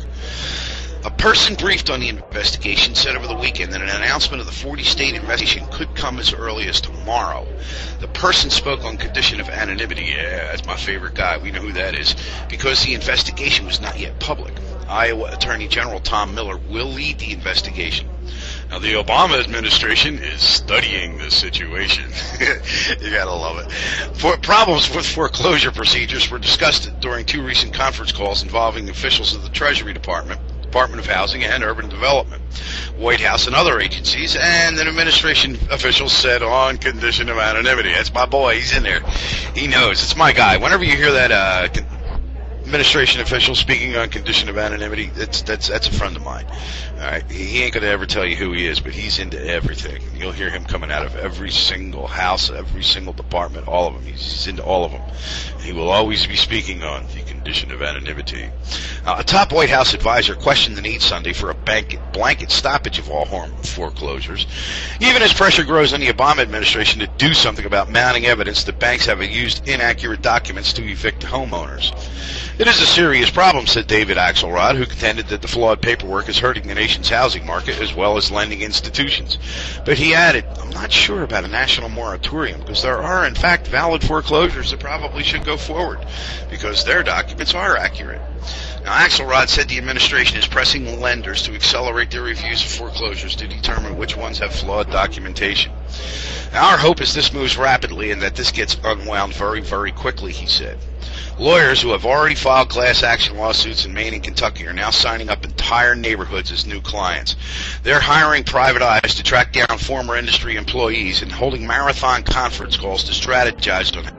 A person briefed on the investigation said over the weekend that an announcement of the forty-state investigation could come as early as tomorrow. The person spoke on condition of anonymity. Yeah, that's my favorite guy. We know who that is. Because the investigation was not yet public. Iowa Attorney General Tom Miller will lead the investigation. Now, the Obama administration is studying the situation. You gotta love it. For problems with foreclosure procedures were discussed during two recent conference calls involving officials of the Treasury Department, Department of Housing and Urban Development, White House, and other agencies, and an administration official said on condition of anonymity. That's my boy. He's in there. He knows. It's my guy. Whenever you hear that uh, administration official speaking on condition of anonymity, that's that's that's a friend of mine. All right, he ain't gonna ever tell you who he is, but he's into everything. You'll hear him coming out of every single house, every single department, all of them. He's, he's into all of them. He will always be speaking on the condition of anonymity. Uh, a top White House advisor questioned the need Sunday for a blanket, blanket stoppage of all home foreclosures, even as pressure grows on the Obama administration to do something about mounting evidence that banks have used inaccurate documents to evict homeowners. It is a serious problem, said David Axelrod, who contended that the flawed paperwork is hurting the nation's housing market as well as lending institutions. But he added, I'm not sure about a national moratorium because there are, in fact, valid foreclosures that probably should go forward because their documents are accurate. Now, Axelrod said the administration is pressing lenders to accelerate their reviews of foreclosures to determine which ones have flawed documentation. Now, our hope is this moves rapidly and that this gets unwound very, very quickly, he said. Lawyers who have already filed class action lawsuits in Maine and Kentucky are now signing up entire neighborhoods as new clients. They're hiring private eyes to track down former industry employees and holding marathon conference calls to strategize on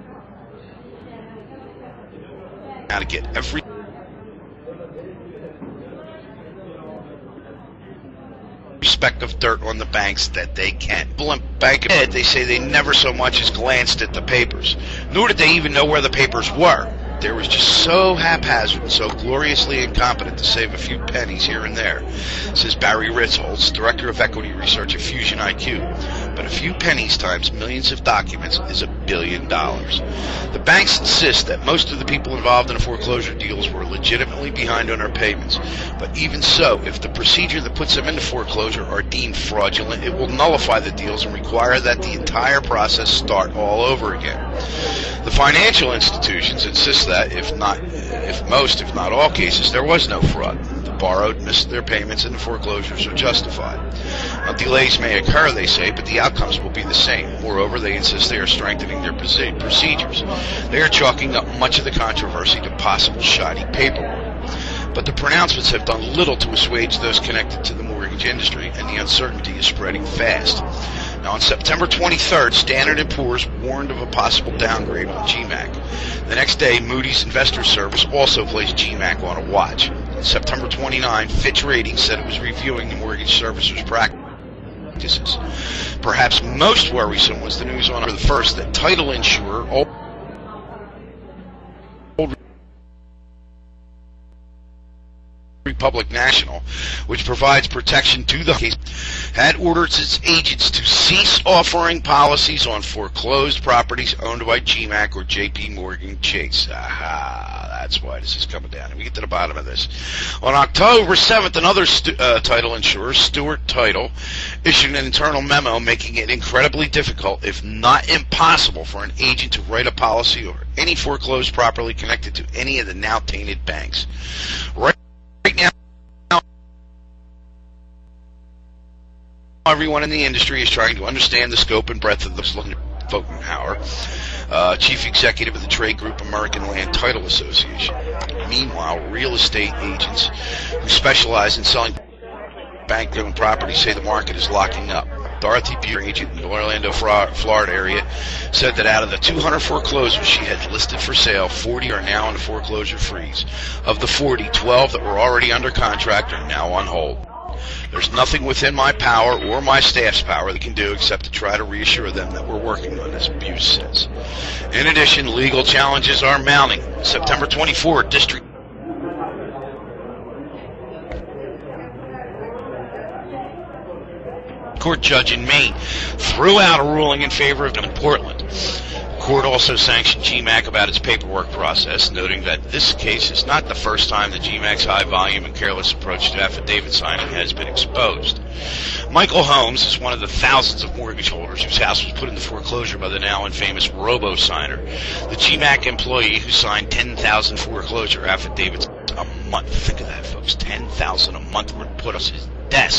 how to get every speck of dirt on the banks that they can. Bank of they say they never so much as glanced at the papers, nor did they even know where the papers were. They were just so haphazard and so gloriously incompetent to save a few pennies here and there, says Barry Ritholtz, Director of Equity Research at Fusion I Q. But a few pennies times millions of documents is a billion dollars. The banks insist that most of the people involved in the foreclosure deals were legitimately behind on their payments. But even so, if the procedure that puts them into foreclosure are deemed fraudulent, it will nullify the deals and require that the entire process start all over again. The financial institutions insist that, if not, if most, if not all cases, there was no fraud. The borrowed missed their payments and the foreclosures are justified. Now, delays may occur, they say, but the outcomes will be the same. Moreover, they insist they are strengthening their procedures. They are chalking up much of the controversy to possible shoddy paperwork. but the pronouncements have done little to assuage those connected to the mortgage industry, and the uncertainty is spreading fast. Now, on September twenty-third, Standard and Poor's warned of a possible downgrade on G MAC. The next day, Moody's Investors Service also placed G MAC on a watch. On September twenty-ninth, Fitch Ratings said it was reviewing the mortgage servicer's practices. Perhaps most worrisome was the news on October the first that title insurer Old Republic National, which provides protection to the case, had ordered its agents to cease offering policies on foreclosed properties owned by G MAC or J P Morgan Chase. Aha, that's why this is coming down. And we get to the bottom of this. On October seventh, another stu- uh, title insurer, Stewart Title, issued an internal memo making it incredibly difficult, if not impossible, for an agent to write a policy over any foreclosed property connected to any of the now tainted banks. Right Right now, everyone in the industry is trying to understand the scope and breadth of this. Looking at Pfotenhauer, uh, chief executive of the trade group American Land Title Association. Meanwhile, real estate agents who specialize in selling bank-owned properties say the market is locking up. Dorothy Buer, agent in the Orlando, Florida area, said that out of the two hundred foreclosures she had listed for sale, forty are now in a foreclosure freeze. Of the forty, twelve that were already under contract are now on hold. There's nothing within my power or my staff's power that can do except to try to reassure them that we're working on this, Buer says. In addition, legal challenges are mounting. September twenty-fourth, District Court judge in Maine threw out a ruling in favor of them in Portland. The court also sanctioned G MAC about its paperwork process, noting that this case is not the first time that G MAC's high volume and careless approach to affidavit signing has been exposed. Michael Holmes is one of the thousands of mortgage holders whose house was put into foreclosure by the now infamous robo-signer, the G MAC employee who signed ten thousand foreclosure affidavits a month. Think of that, folks. ten thousand a month were put on his desk.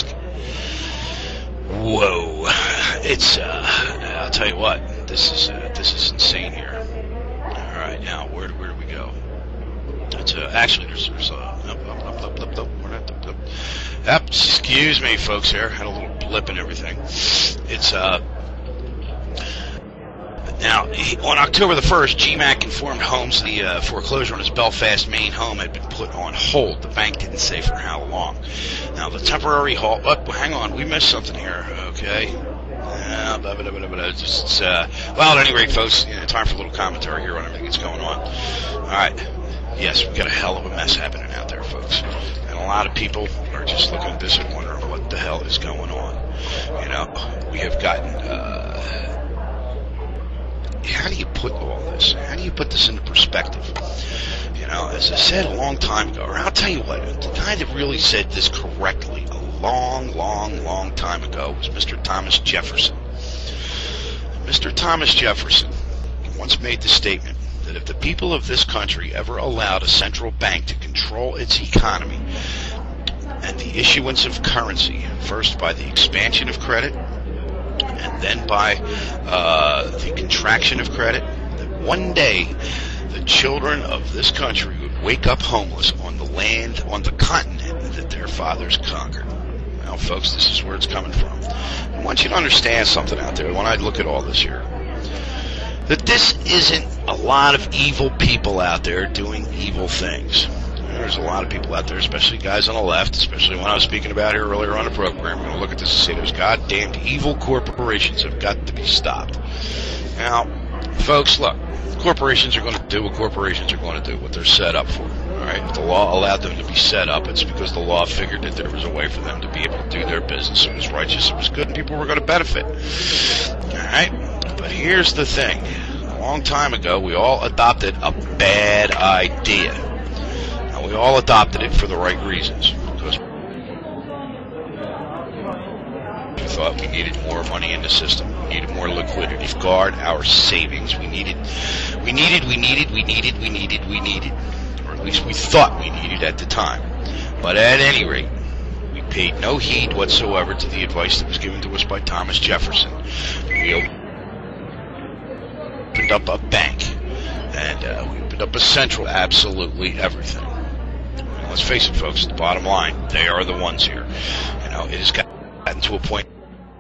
Whoa, it's, uh, I'll tell you what, this is, uh, this is insane here. Alright, now, where, where do we go? It's, uh, actually, there's, there's, uh, up, up, up, up, up, up, we're not, up, up. Up, excuse me, folks, here, had a little blip and everything. It's, uh, now, on October the first, G MAC informed Holmes the uh, foreclosure on his Belfast, Maine home had been put on hold. The bank didn't say for how long. Now, the temporary halt... Oh, hang on, we missed something here, okay? Uh, blah, blah, blah, blah, just, uh, well, at any rate, folks, you know, time for a little commentary here on everything that's going on. All right. Yes, we've got a hell of a mess happening out there, folks. And a lot of people are just looking at this and wondering what the hell is going on. You know, we have gotten... Uh, how do you put all this? How do you put this into perspective? You know, as I said a long time ago, or I'll tell you what, the guy that really said this correctly a long, long, long time ago was Mister Thomas Jefferson. Mister Thomas Jefferson once made the statement that if the people of this country ever allowed a central bank to control its economy and the issuance of currency, first by the expansion of credit, and then by uh, the contraction of credit, that one day the children of this country would wake up homeless on the land, on the continent that their fathers conquered. Now, folks, this is where it's coming from. I want you to understand something out there when I look at all this here. That this isn't a lot of evil people out there doing evil things. There's a lot of people out there, especially guys on the left, especially when I was speaking about here earlier on the program, going to look at this and say those goddamned evil corporations have got to be stopped. Now, folks, look, corporations are going to do what corporations are going to do, what they're set up for. All right, if the law allowed them to be set up, it's because the law figured that there was a way for them to be able to do their business. It was righteous, it was good, and people were going to benefit. All right, but here's the thing. A long time ago, we all adopted a bad idea. We all adopted it for the right reasons, because we thought we needed more money in the system, we needed more liquidity to guard our savings. We needed, we needed, we needed, we needed, we needed, we needed, or at least we thought we needed at the time. But at any rate, we paid no heed whatsoever to the advice that was given to us by Thomas Jefferson. We opened up a bank, and uh, we opened up a central, absolutely everything. let's face it, folks, the bottom line, they are the ones here. You know, it has gotten to a point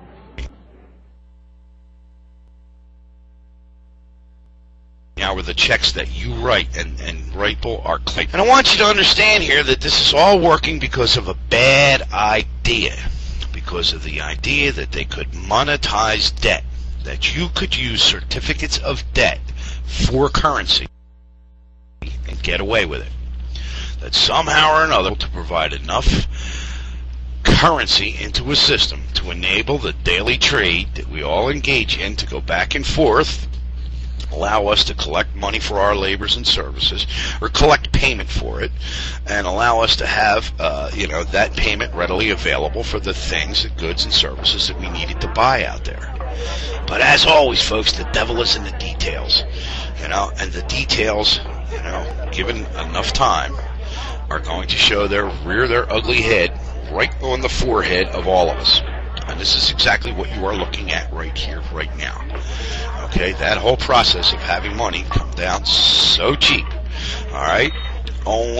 now where the checks that you write and, and write are claimed. And I want you to understand here that this is all working because of a bad idea. Because of the idea that they could monetize debt, that you could use certificates of debt for currency and get away with it. That somehow or another to provide enough currency into a system to enable the daily trade that we all engage in to go back and forth, allow us to collect money for our labors and services, or collect payment for it, and allow us to have, uh, you know, that payment readily available for the things, the goods and services that we needed to buy out there. But as always, folks, the devil is in the details, you know, and the details, you know, given enough time, are going to show their rear their ugly head right on the forehead of all of us. And this is exactly what you are looking at right here, right now. Okay, that whole process of having money come down so cheap. All right, only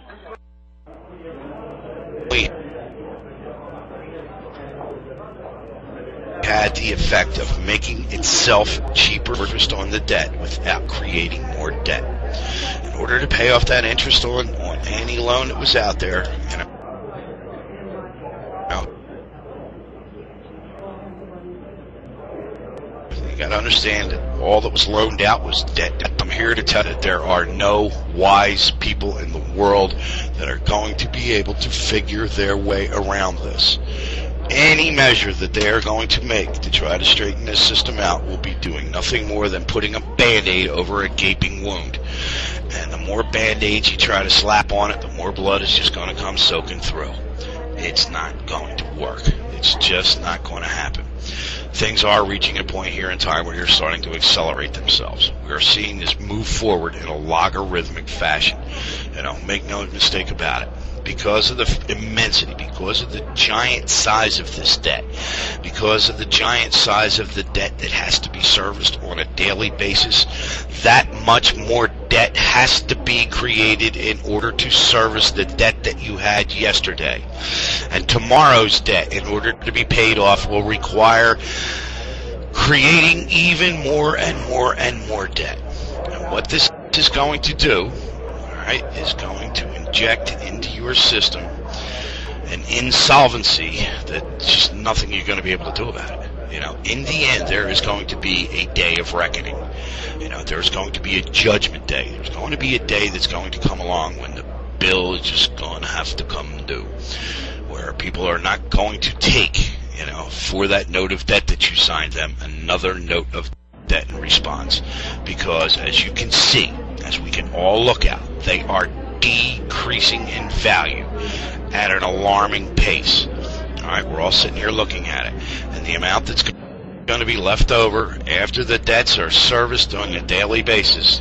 had the effect of making itself cheaper interest on the debt without creating more debt. In order to pay off that interest on, on any loan that was out there, you know, you got to understand that all that was loaned out was debt. I'm here to tell you that there are no wise people in the world that are going to be able to figure their way around this. Any measure that they are going to make to try to straighten this system out will be doing nothing more than putting a Band-Aid over a gaping wound. And the more Band-Aids you try to slap on it, the more blood is just going to come soaking through. It's not going to work. It's just not going to happen. Things are reaching a point here in time where they're starting to accelerate themselves. We are seeing this move forward in a logarithmic fashion. You know, make no mistake about it. Because of the immensity, because of the giant size of this debt, because of the giant size of the debt that has to be serviced on a daily basis, that much more debt has to be created in order to service the debt that you had yesterday. And tomorrow's debt, in order to be paid off, will require creating even more and more and more debt. And what this is going to do, right, is going to inject into your system an insolvency that's just nothing you're going to be able to do about it. You know, in the end, there is going to be a day of reckoning. You know, there's going to be a judgment day. There's going to be a day that's going to come along when the bill is just going to have to come due, where people are not going to take, you know, for that note of debt that you signed them, another note of debt in response. Because as you can see, as we can all look at, they are decreasing in value at an alarming pace. All right, we're all sitting here looking at it. And the amount that's going to be left over after the debts are serviced on a daily basis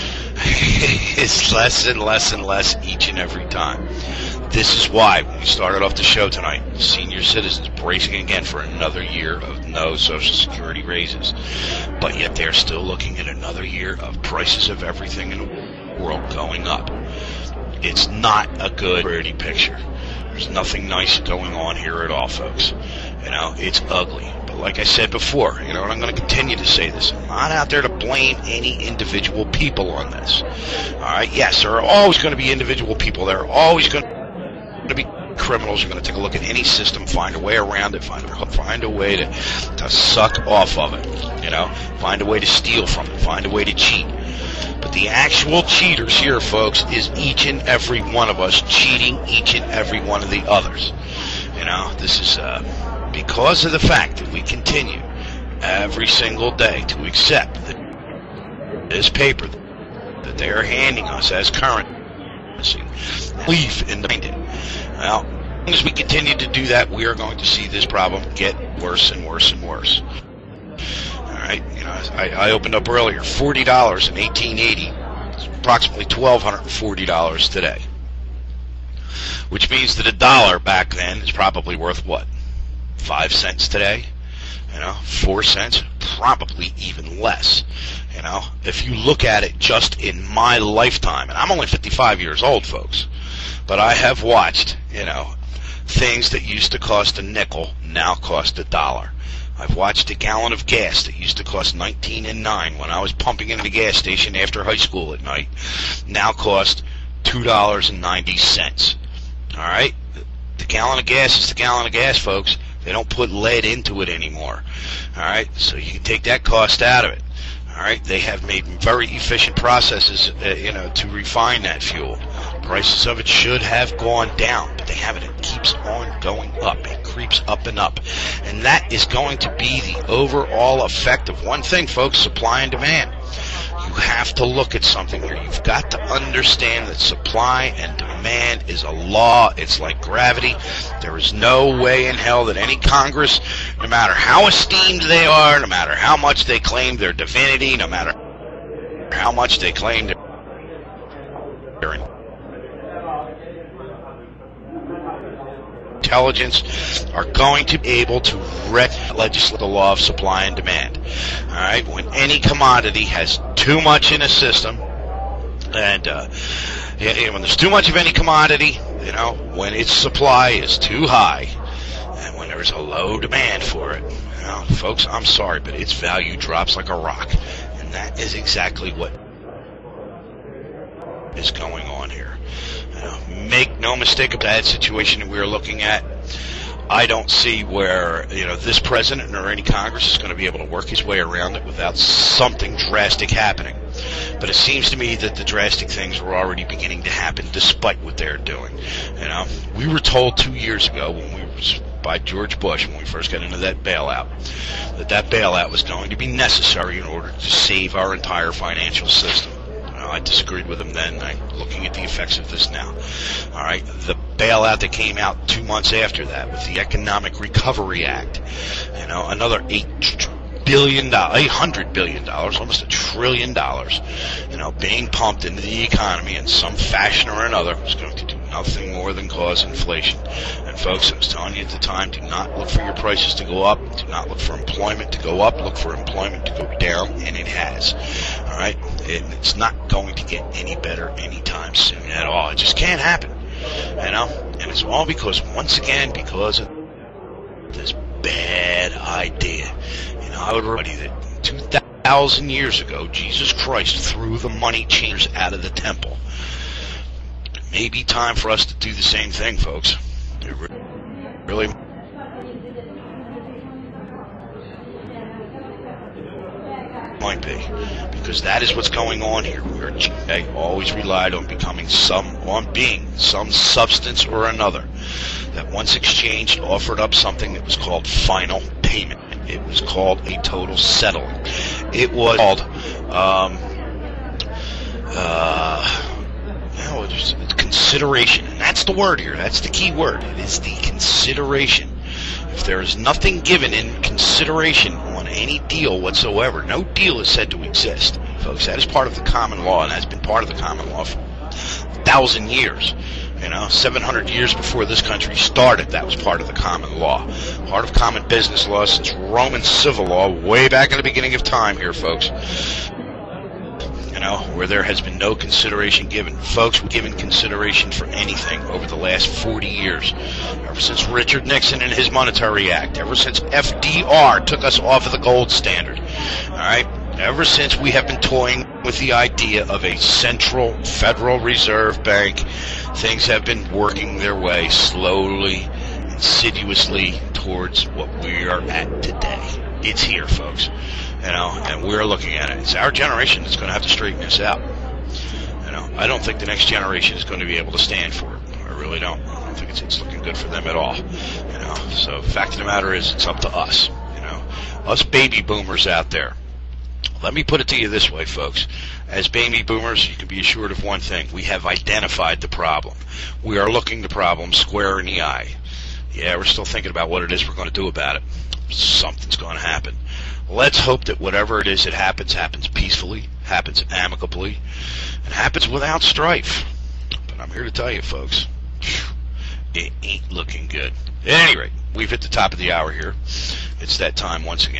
is less and less and less each and every time. This is why, when we started off the show tonight, senior citizens bracing again for another year of no Social Security raises. But yet they're still looking at another year of prices of everything in the world going up. It's not a good, pretty picture. There's nothing nice going on here at all, folks. You know, it's ugly. But like I said before, you know, and I'm going to continue to say this, I'm not out there to blame any individual people on this. All right, yes, there are always going to be individual people. There are always going to be criminals. You're going to take a look at any system, find a way around it, find a, find a way to, to suck off of it, you know, find a way to steal from it, find a way to cheat. But the actual cheaters here, folks, is each and every one of us cheating each and every one of the others. You know, this is uh, because of the fact that we continue every single day to accept that this paper that they are handing us as currency, believe in the minded. Well, as long as we continue to do that, we are going to see this problem get worse and worse and worse. Right, you know, I, I opened up earlier, forty dollars in eighteen eighty. It's approximately twelve hundred forty dollars today. Which means that a dollar back then is probably worth what? Five cents today? You know, four cents? Probably even less. You know, if you look at it just in my lifetime, and I'm only fifty-five years old, folks. but I have watched, you know, things that used to cost a nickel now cost a dollar. I've watched a gallon of gas that used to cost nineteen and nine when I was pumping into the gas station after high school at night now cost two dollars and ninety cents. All right? The gallon of gas is the gallon of gas, folks. They don't put lead into it anymore. All right? So you can take that cost out of it. All right? They have made very efficient processes, uh, you know, to refine that fuel. Prices of it should have gone down, but they haven't. It keeps on going up. It creeps up and up. And that is going to be the overall effect of one thing, folks, supply and demand. You have to look at something here. You've got to understand that supply and demand is a law. It's like gravity. There is no way in hell that any Congress, no matter how esteemed they are, no matter how much they claim their divinity, no matter how much they claim their intelligence, are going to be able to legislate the law of supply and demand. All right, when any commodity has too much in a system, and uh, when there's too much of any commodity, you know, when its supply is too high, and when there's a low demand for it, you know, folks, I'm sorry, but its value drops like a rock, and that is exactly what is going on here. Make no mistake about that situation that we're looking at. I don't see where, you know, this president or any Congress is going to be able to work his way around it without something drastic happening. But it seems to me that the drastic things are already beginning to happen despite what they're doing. You know, we were told two years ago when we was by George Bush when we first got into that bailout that that bailout was going to be necessary in order to save our entire financial system. I disagreed with him then. I'm looking at the effects of this now. All right, the bailout that came out two months after that with the Economic Recovery Act, you know, another eight billion dollars, eight hundred billion dollars, almost a trillion dollars, you know, being pumped into the economy in some fashion or another was going to do nothing more than cause inflation. And folks, I was telling you at the time, do not look for your prices to go up. Do not look for employment to go up. Look for employment to go down, and it has. All right? It, it's not going to get any better anytime soon at all. It just can't happen. You know? And it's all because, once again, because of this bad idea. You know, I would remind you that two thousand years ago, Jesus Christ threw the money changers out of the temple. It may be time for us to do the same thing, folks. It really might be, because that is what's going on here. We're okay, always relied on becoming some, on being some substance or another that once exchanged offered up something that was called final payment. It was called a total settlement. It was called um, uh, no, it's consideration, and that's the word here. That's the key word. It is the consideration. If there is nothing given in consideration on any deal whatsoever, no deal is said to exist, folks. That is part of the common law, and has been part of the common law for a thousand years. You know, seven hundred years before this country started, that was part of the common law. Part of common business law since Roman civil law, way back in the beginning of time here, folks. You know, where there has been no consideration given. Folks, we've given consideration for anything over the last forty years. Ever since Richard Nixon and his Monetary Act. Ever since F D R took us off of the gold standard. All right? Ever since we have been toying with the idea of a central Federal Reserve Bank, things have been working their way slowly, insidiously towards what we are at today. It's here, folks. You know, and we're looking at it. It's our generation that's going to have to straighten this out. You know, I don't think the next generation is going to be able to stand for it. I really don't. I don't think it's, it's looking good for them at all. You know, so the fact of the matter is, it's up to us. You know, us baby boomers out there. Let me put it to you this way, folks. As baby boomers, you can be assured of one thing. We have identified the problem. We are looking the problem square in the eye. Yeah, we're still thinking about what it is we're going to do about it. Something's going to happen. Let's hope that whatever it is that happens, happens peacefully, happens amicably, and happens without strife. But I'm here to tell you, folks, it ain't looking good. At any rate, we've hit the top of the hour here. It's that time once again.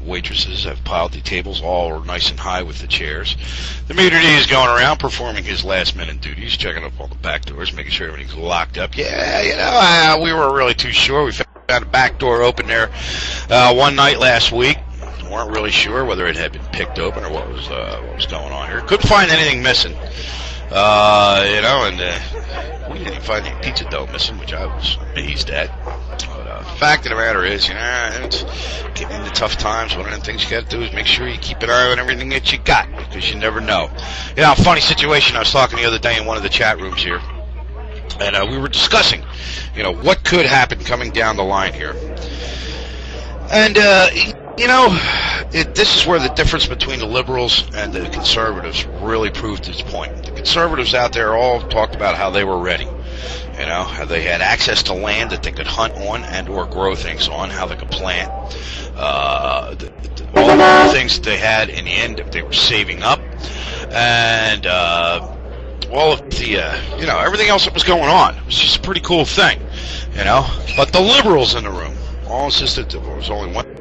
waitresses have piled the tables all nice and high with the chairs. The maitre d' is going around performing his last-minute duties, checking up all the back doors, making sure everything's locked up. Yeah, you know, uh, we weren't really too sure. We found a back door open there uh, one night last week. Weren't really sure whether it had been picked open or what was uh, what was going on here. Couldn't find anything missing. Uh, you know, and uh, we didn't find any pizza dough missing, which I was amazed at. But uh, the fact of the matter is, you know, it's getting into tough times. One of the things you got to do is make sure you keep an eye on everything that you got, because you never know. You know, funny situation. I was talking the other day in one of the chat rooms here, and uh, we were discussing, you know, what could happen coming down the line here. And, uh, you know, it, this is where the difference between the liberals and the conservatives really proved its point. The conservatives out there all talked about how they were ready. You know, how they had access to land that they could hunt on and or grow things on, how they could plant. Uh, the, the, all the things that they had in the end that they were saving up. And uh, all of the, uh, you know, everything else that was going on. It was just a pretty cool thing, you know. But the liberals in the room all insisted that there was only one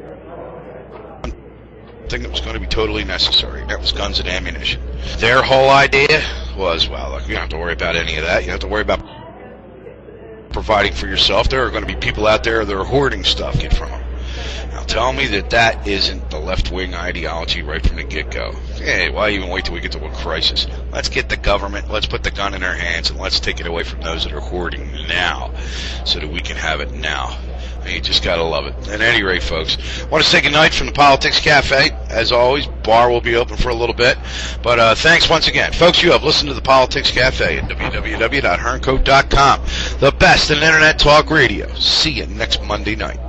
thing that was going to be totally necessary, and that was guns and ammunition. Their whole idea was, well, look, you don't have to worry about any of that. You don't have to worry about providing for yourself. There are going to be people out there that are hoarding stuff. Get from them. Now tell me that that isn't the left-wing ideology right from the get-go. Hey, why even wait till we get to a crisis? Let's get the government, let's put the gun in their hands, and let's take it away from those that are hoarding now, so that we can have it now. You just gotta love it. At any rate, folks, I want to say goodnight from the Politics Cafe. As always, bar will be open for a little bit. But uh, thanks once again. Folks, you have listened to the Politics Cafe at w w w dot herncote dot com. The best in Internet talk radio. See you next Monday night.